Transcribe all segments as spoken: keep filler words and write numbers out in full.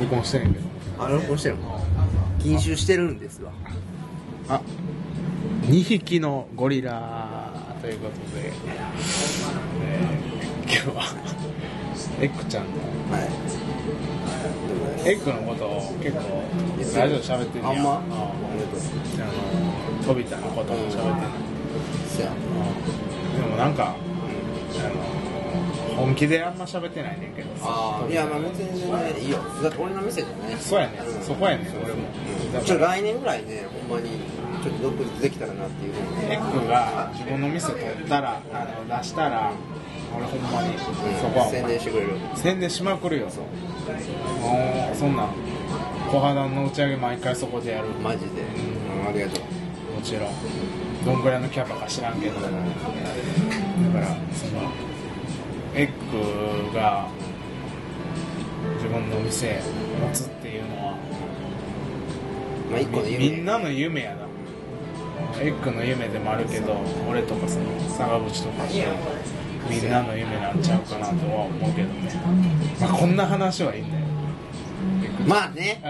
録音してるんけど。 あ、録音してるの？禁酒してるんですわ。 あ、にひきのゴリラということで、えー、今日はエッグちゃんの、 はい。 エッグのことを結構ラジオで喋ってんねや。 あんま？ あの飛びたのことも喋ってんの。 そや。 でもなんか、あの本気であんま喋ってないねんけどさ。 ああ、いやまあ別に全然いいよ。だって俺の店じゃない。 そうやねん、うん、そこやねん俺も。 うん、ちょっと来年ぐらいね、ほんまにちょっと独立できたらなっていうふうに。 エッグが自分の店取ったら、あの出したら、俺ほんまに、うん、そこは宣伝してくれる。 宣伝しまくるよ。そう。もうそんな小肌の打ち上げ毎回そこでやる。 マジで。うん、ありがとう。 もちろん。どんぐらいのキャパか知らんけど、だからそのエッグが自分のお店持つっていうのは、 まあ、一個の夢。 みんなの夢やな。エッグの夢でもあるけど、俺とかその坂口とかみんなの夢なんちゃうかなとは思うけどね。まあこんな話はいいんだよ。 まあね。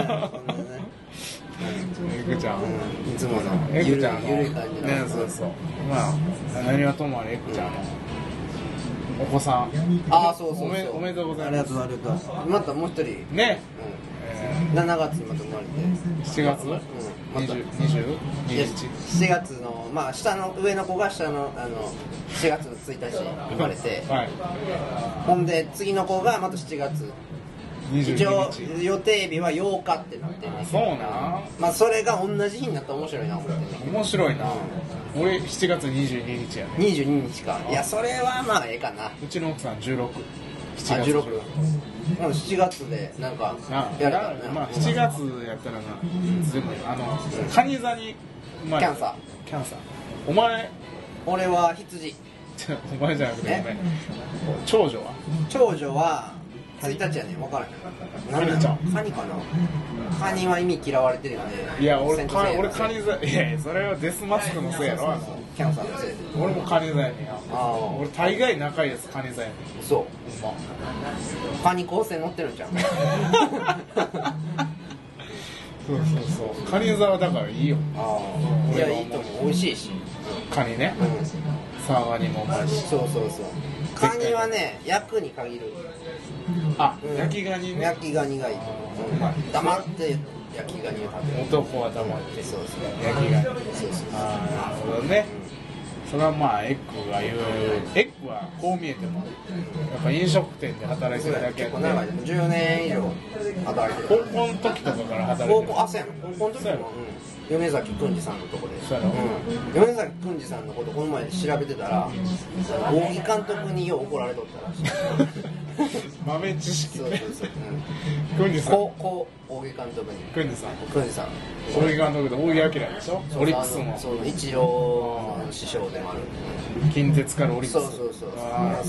エッグちゃん、 うん、いつものエッグちゃんのゆるい感じの、 ね、そうそう。まあ何はともあれエッグちゃんのお子さん、 ああそうそうそう、 おめ、おめでとうございます。 ありがとうありがとう。またもう一人ね、 うん、しちがつにまた生まれて、 しちがつ、うん、 またにじゅうににち、 しちがつのまあ下の上の子が下のあのしちがつのついたち生まれて、 はい、 ほんで次の子がまたしちがつ。一応予定日はようかってなってるんですけど、 そうな、 まあそれが同じ日になったら面白いな思ってね。 面白いな。俺しちがつにじゅうににちやね。 にじゅうににちか。いやそれはまあええかな。 うちの奥さんじゅうろく。 しちがつじゅうろく。もうしちがつでなんかやるからな。 まあしちがつやったらな、でもあの蟹座にキャンサー。 キャンサー。お前、 俺は羊。 お前じゃなくてごめん。長女は？ 長女はついたちやねん、分からへん。 カニちゃん。 カニかな。カニは意味嫌われてるよね。 いや俺カ俺カニ座、いやいやそれはデスマスクのせいやろ。 キャンサーのせいで。 俺もカニ座やねんや。 あ俺大概仲いいやつカニ座やねん。 そう。 ほんま。 カニ構成乗ってるんじゃん。 そうそうそう。カニ座はだからいいよ。 ああ。いやいいと思う。美味しいし。 カニね。うん。サワガニもうまいし。 そうそうそう。カニはね、焼くに限る。 あ、うん、焼きガニね。 焼きガニがいい。うん、黙って焼きガニを食べる。 男は黙って。 そうそう。 焼きガニ。 そうそう。 ああ、なるほどね。それはまあエッグが言う、エッグはこう見えてもやっぱ飲食店で働いてるだけやって、 長いじゅうねん以上働いてる。 高校の時とかから働いてる。 高校、あ、そうやな。高校の時も、うん、米崎くんじさんのとこで。 そうやろ。 うん、米崎くんじさんのことこの前調べてたら、大木監督によう怒られとったらしい。 豆知識。 そうそうそう。 くんじさん。 こう、こう、大木監督に。 くんじさん。 くんじさん。 大木監督で大木明でしょ。オリックスも。 そう、一郎の師匠でもある。 近鉄からオリックス。 そうそうそう。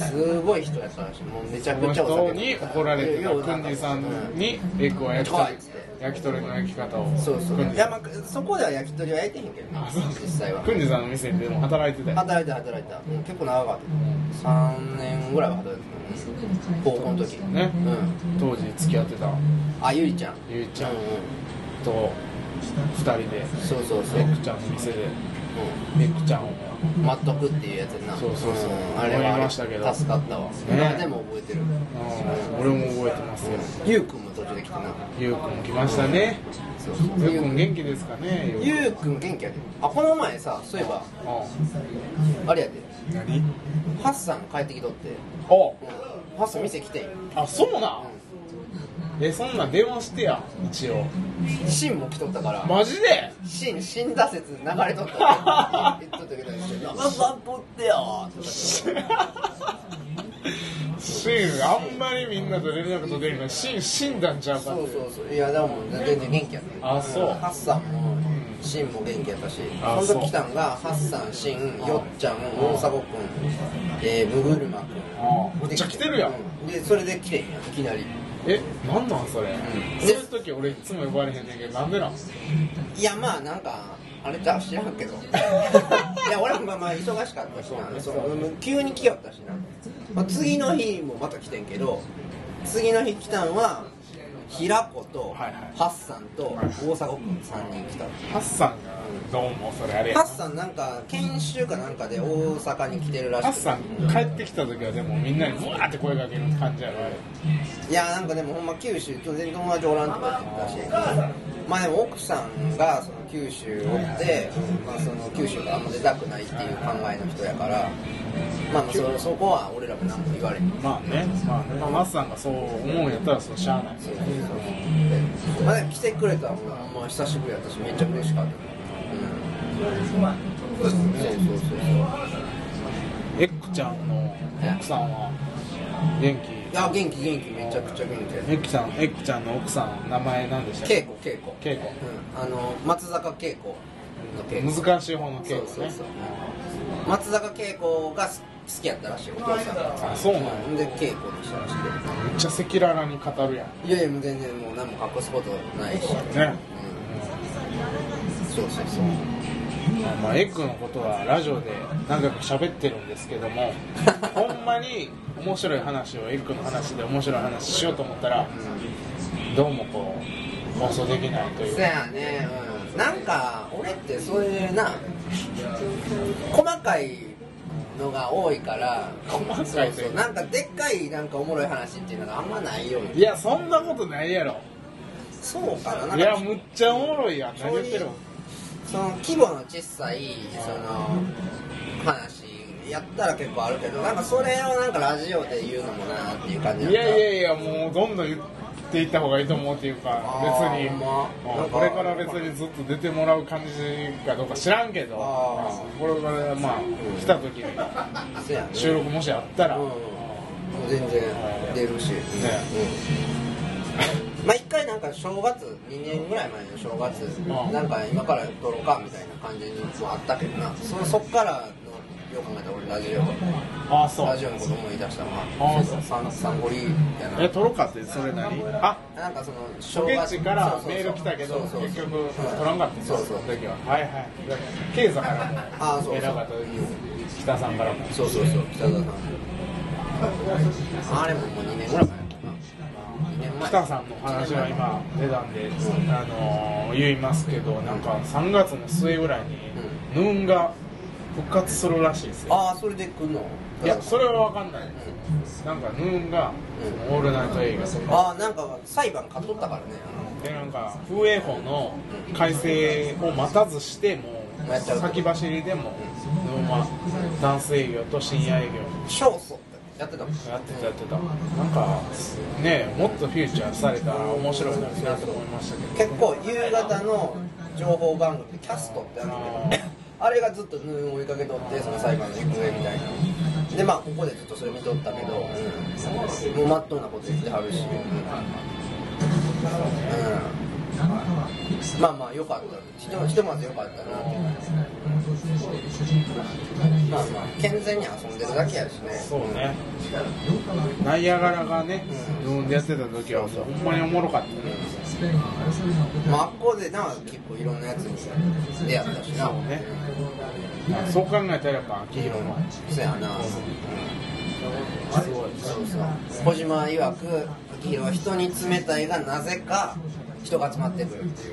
すごい人やったらしい。もうめちゃくちゃお酒に怒られてたくんじさんにエッグを焼き鳥。焼き鳥の焼き方を。 そうそう。いやまあそこでは焼き鳥は焼いてへんけどな。実際は。 くんじさんの店でも働いてたよ。 働いて働いてた。結構長かった。さんねんぐらいは働いてた。高校の時ね。当時付き合ってた。 あ、ゆりちゃん。 ゆりちゃんとふたりで。 そうそうそう。 エッグちゃんの店で。エッグちゃんを。 待っとくっていうやつな。 そうそうそう。 あれは助かったわ。今でも覚えてる。 俺も覚えてますよ。 ゆうくんも途中で来てな。 ゆうくんも来ましたね。ゆうくん元気ですかね。 ゆうくん元気やで。あ、この前さ、そういえばあれやで。 何？ ハッサン帰ってきとって。 お。 ハッサン店来てんよ。 あ、そうなん。え、そんなん電話してや、一応。 シンも来とったから。 マジで？ シン、死んだ説流れとった。言っとったけど、長さんとってよーシン、あんまりみんなと連絡取れるから、シン死んだんちゃうかって。 そうそうそう。いや、でも全然元気やった。 あ、そう。 ハッサンも、シンも元気やったし、その時来たんが、ハッサン、シン、よっちゃん、大迫くん、えー、ブグルマくん。 めっちゃ来てるやん。 で、それで来てんや、いきなり。 え、なんなんそれ、うん、そういう時俺いつも呼ばれへんねんけど、なんでなん？ いや、まあなんかあれじゃ知らんけどいや、俺もまあまあ忙しかったしな、その急に来よったしな、まあ、次の日もまた来てんけど、次の日来たんは平子とはいはいハッサンと大迫くんさんにん来た。 ハッサンがどうもそれあれやハッサンなんか研修かなんかで大阪に来てるらしくて。 ハッサン帰ってきた時はでもみんなにブワーって声かける感じやろあれ。 いやなんかでもほんま九州全然友達おらんとか言ってたし、まあでも奥さんがその九州おって、まあ、その九州からあんま出たくないっていう考えの人やから、まあまあ そ, そこは俺らも何も言われへん。 まあね、まあね、まあ、マスさんがそう思うんやったらそうしゃあない。 そうそうそう。まあ来てくれたらもうほんま久しぶりやったしめっちゃ嬉しかった。うん。そうそうそうそう。 エッグちゃんの奥さんは元気？ いや元気元気めちゃくちゃ元気。 エッグちゃん、エッグちゃんの奥さん名前何でしたっけ？ 恵子恵子。 恵子。 うん。あの松坂恵子の恵子。 難しい方の恵子ね。 そうそうそう。松坂恵子が好きやったらしいお父さんが。 あ、そうなの。で恵子にしたらしくて。 めっちゃ赤裸々に語るやん。 いやいやもう全然もう何も隠すことないし。 ね。 うん。そうそうそう。 まあ、まあエッグのことはラジオで何回か喋ってるんですけどもほんまに面白い話をエッグの話で面白い話しようと思ったら、うん、どうもこう放送できないという。 そうやね、うん、なんか俺ってそういうな細かいのが多いから細かいそうそうなんかでっかいなんかおもろい話っていうのがあんまないよういやそんなことないやろ。 そうかな、なんかいやむっちゃおもろいやん。何言ってるの。 その規模の小さいその話やったら結構あるけどなんかそれをなんかラジオで言うのもなっていう感じいやいやいやもうどんどん言っていった方がいいと思うっていうか別に、まあ、これから別にずっと出てもらう感じかどうか知らんけどこれからまあ来た時に収録もしあったら、うん、 全然出るし、ねうんまあ一回なんか正月にねんぐらい前の正月なんか今から撮ろうかみたいな感じにもあったけどな そ, そっからのよく考えたら俺ラジオあそうラジオのこと思い出したのはサンサンゴリやなえ撮ろうかってそれ何あなんかその正月からメール来たけど結局撮らんかったそうそう時ははいはいケイザからもあそうメールがあった時北さんからもそうそうそう北田さんあれももうにねんぐらい前北さんの話は今出たんで、あのー、言いますけどなんかさんがつの末ぐらいにヌーンが復活するらしいですよ。 ああそれで来んの？ いやそれは分かんないです、うん、なんかヌーンが、うん、オールナイト映画とかああなんか裁判勝っとったからねでなんか風営法の改正を待たずしてもう先走りでも、うん、ヌーンはダンス営業と深夜営業勝訴やってたもんやってたやってたなんかねもっとフューチャーされたら面白いなと思いましたけど、ね、 結構夕方の情報番組キャストってあるんだけどあれがずっとヌーンを追いかけとってその裁判の行方みたいなでまあここでずっとそれ見とったけど、うん、もうまっとうなこと言ってはるし、うんうん、まあまあよかったひと、ひとまずよかったなってまあまあ健全に遊んでるだけやしねそうね、うん、ナイアガラがね、うん、ヌーンでやってた時はほんまにおもろかったね、 うん、まああっこでな結構いろんなやつに出会ったしなそうね、うん、そう考えたらやっぱ秋広のそうやな、うん、すごいそうそう小島曰く秋広は人に冷たいがなぜか人が集まってくるっていう、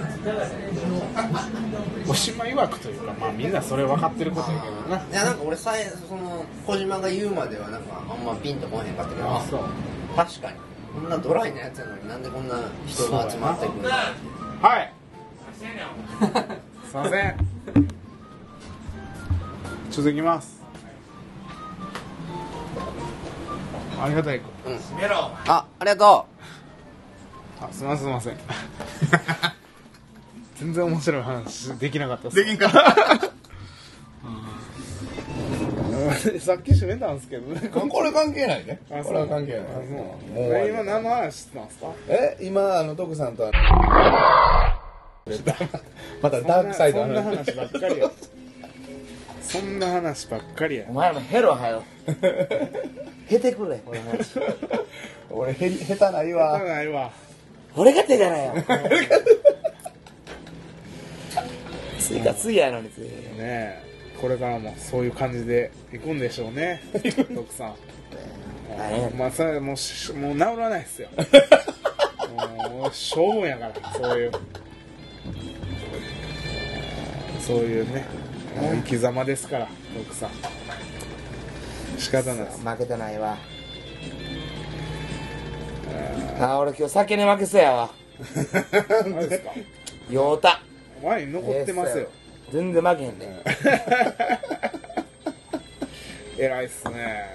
うん、小島曰くというかまあみんなそれ分かってることやけどないやなんか俺さえその小島が言うまではなんかあんまピンとこへんかったけどあそう確かにこんなドライなやつやのになんでこんな人が集まってくるのはいすいません続きますありがたい、 うん、あ、ありがとうあ、すみませんすみません全然面白い話できなかったっすできんかったさっき閉めたんですけどねこれ関係ないねあこれは関係ないあそうもう今何の話してたんですかえ今あの徳さんとまたダークサイドそんな話ばっかりやそんな話ばっかりやお前もヘロはよへてくれこの話俺へり下手ないわ下手ないわ俺が手じゃないよついかついやのについねえこれからもそういう感じでいくんでしょうね徳さんまあそれもうもう治らないっすよももう勝負やからそういうそういうね生き様ですから奥さん仕方ないです。 負けてないわ。あー俺今日酒に負けそうやわ。 何ですか酔うた。 前に残ってますよ。 全然負けへんね。 偉いっすね。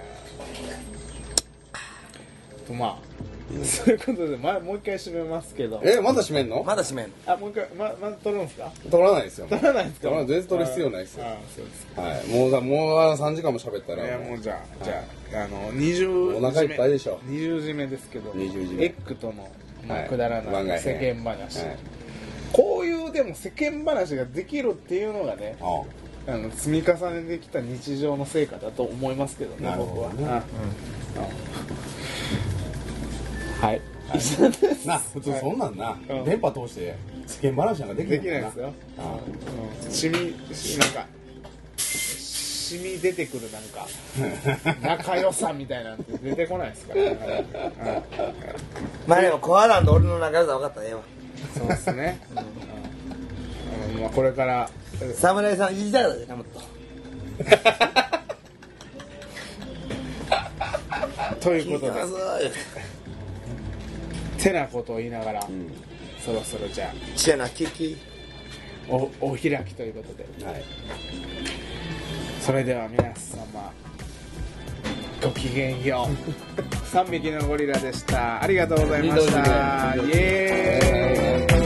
とまあそういうことで、ま、もう一回締めますけど。 えまだ閉めんの？ まだ閉めんの？ あもう一回ままだ撮るんですか？ 取らないですよ。 撮らないですか？ 取らない全然取る必要ないですよ。 ああそうですか。 はい、もうだもうさんじかんも喋ったらいやもうじゃあ、じゃああの二十お腹いっぱいでしょ。 二十締めですけど、 二十締めエッグとの、まあはいくだらない番外編世間話、 はいこういうでも世間話ができるっていうのがね、 ああの積み重ねてきた日常の成果だと思いますけどね、 なるほどね僕は。あうんはい。以上です。 な普通そんなんな、 うん電波通して世間話なんかできないできないですよ。 あうん、しみしなんかしみ出てくるなんか仲良さみたいなんて出てこないですから、ね。 まあでもコアランと俺の仲良さ分かったらええわ。 そうですね。うんうんまあこれから侍さんいじったらでかもっと。 ということで聞いてなことを言いながら、 んそろそろじゃチェナキキ。 あおお開きということで、 はいそれでは皆様ごきげんよう。さんびきのゴリラでした。ありがとうございました。 二度締めイエーイ。